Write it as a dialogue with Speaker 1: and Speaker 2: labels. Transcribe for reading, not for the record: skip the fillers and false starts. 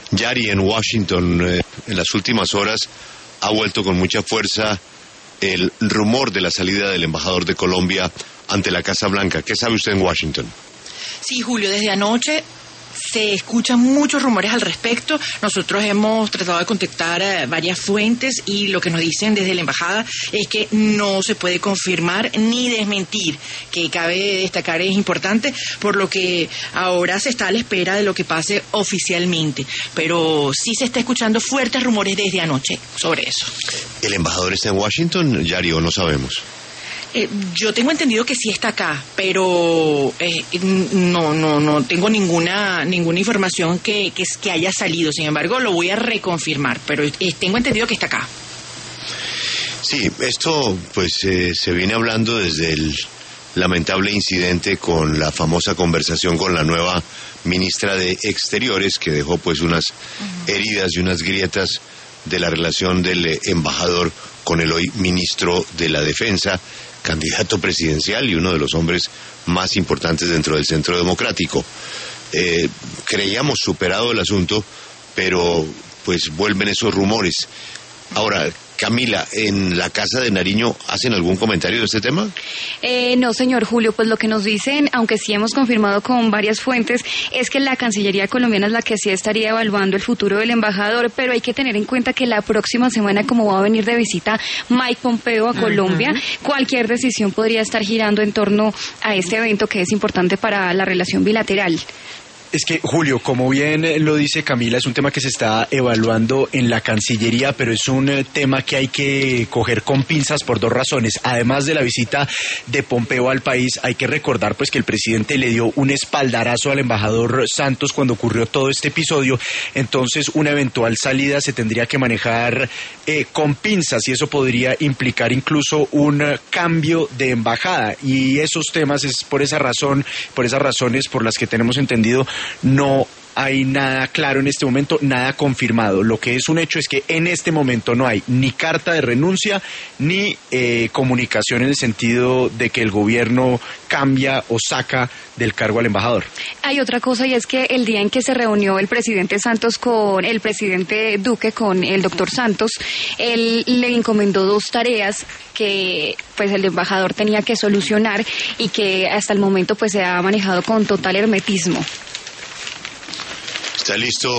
Speaker 1: Yari, en Washington, en las últimas horas ha vuelto con mucha fuerza el rumor de la salida del embajador de Colombia ante la Casa Blanca. ¿Qué sabe usted en Washington?
Speaker 2: Sí, Julio, desde anoche se escuchan muchos rumores al respecto. Nosotros hemos tratado de contactar varias fuentes y lo que nos dicen desde la embajada es que no se puede confirmar ni desmentir, que cabe destacar es importante, por lo que ahora se está a la espera de lo que pase oficialmente. Pero sí se está escuchando fuertes rumores desde anoche sobre eso.
Speaker 1: ¿El embajador está en Washington, Yari, o no sabemos?
Speaker 2: Yo tengo entendido que sí está acá, pero no tengo ninguna información que haya salido. Sin embargo, lo voy a reconfirmar, pero tengo entendido que está acá.
Speaker 1: Sí, esto pues se viene hablando desde el lamentable incidente con la famosa conversación con la nueva ministra de Exteriores, que dejó pues unas heridas y unas grietas de la relación del embajador con el hoy ministro de la Defensa, candidato presidencial y uno de los hombres más importantes dentro del Centro Democrático. Creíamos superado el asunto, pero pues vuelven esos rumores. Ahora, Camila, ¿en la Casa de Nariño hacen algún comentario de este tema?
Speaker 3: No, señor Julio, pues lo que nos dicen, aunque sí hemos confirmado con varias fuentes, es que la Cancillería colombiana es la que sí estaría evaluando el futuro del embajador, pero hay que tener en cuenta que la próxima semana, como va a venir de visita Mike Pompeo a Colombia, cualquier decisión podría estar girando en torno a este evento que es importante para la relación bilateral.
Speaker 4: Es que, Julio, como bien lo dice Camila, es un tema que se está evaluando en la Cancillería, pero es un tema que hay que coger con pinzas por dos razones. Además de la visita de Pompeo al país, hay que recordar pues que el presidente le dio un espaldarazo al embajador Santos cuando ocurrió todo este episodio. Entonces, una eventual salida se tendría que manejar con pinzas, y eso podría implicar incluso un cambio de embajada. Y esos temas es por esa razón, por esas razones por las que tenemos entendido, no hay nada claro en este momento, nada confirmado. Lo que es un hecho es que en este momento no hay ni carta de renuncia ni comunicación en el sentido de que el gobierno cambia o saca del cargo al embajador.
Speaker 3: Hay otra cosa, y es que el día en que se reunió el presidente Santos con el presidente Duque, con el doctor Santos, él le encomendó dos tareas que pues el embajador tenía que solucionar y que hasta el momento pues se ha manejado con total hermetismo.
Speaker 1: ¿Está listo